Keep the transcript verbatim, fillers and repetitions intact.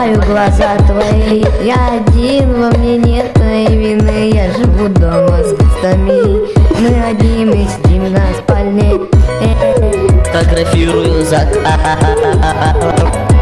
закрываю глаза твои. Я один, во мне нет твоей вины. Я живу дома с кустами. Мы одни, мы сидим на спальне. Фотографирую закат.